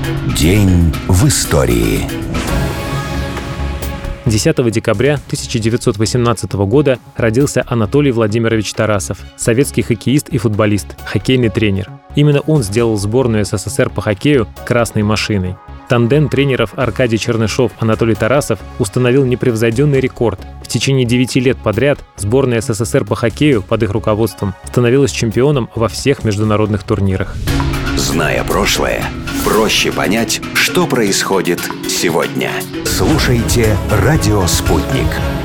День в истории. 10 декабря 1918 года родился Анатолий Владимирович Тарасов, советский хоккеист и футболист, хоккейный тренер. Именно он сделал сборную СССР по хоккею «красной машиной». Тандем тренеров Аркадий Чернышов, Анатолий Тарасов установил непревзойденный рекорд. В течение 9 лет подряд сборная СССР по хоккею под их руководством становилась чемпионом во всех международных турнирах. Зная прошлое, проще понять, что происходит сегодня. Слушайте «Радио Спутник».